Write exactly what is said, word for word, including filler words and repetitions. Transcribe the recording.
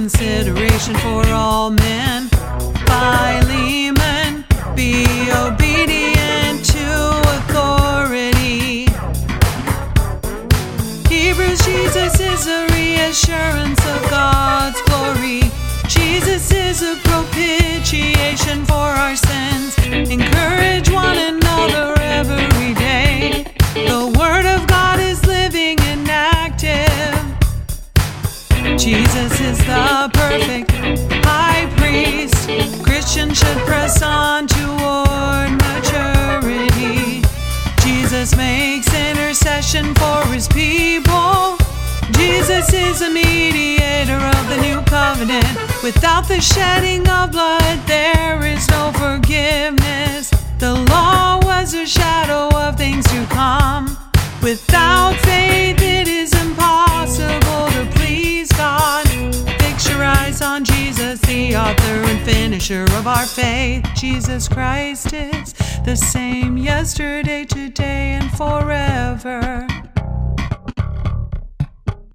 consideration for all men. Philemon, be obedient to authority. Hebrews, Jesus is a reassurance of God's glory. Jesus is a propitiation for our sins. Encourage one another every day. The Word of God is living and active. Jesus is the perfect high priest. Christians should press on toward maturity. Jesus makes intercession for his people. Jesus is a mediator of the new covenant. Without the shedding of blood, there is no forgiveness. The law was a shadow of things to come. Without faith, it is impossible to please God. Fix your eyes on Jesus, the author and finisher of our faith. Jesus Christ is the same yesterday, today, and forever.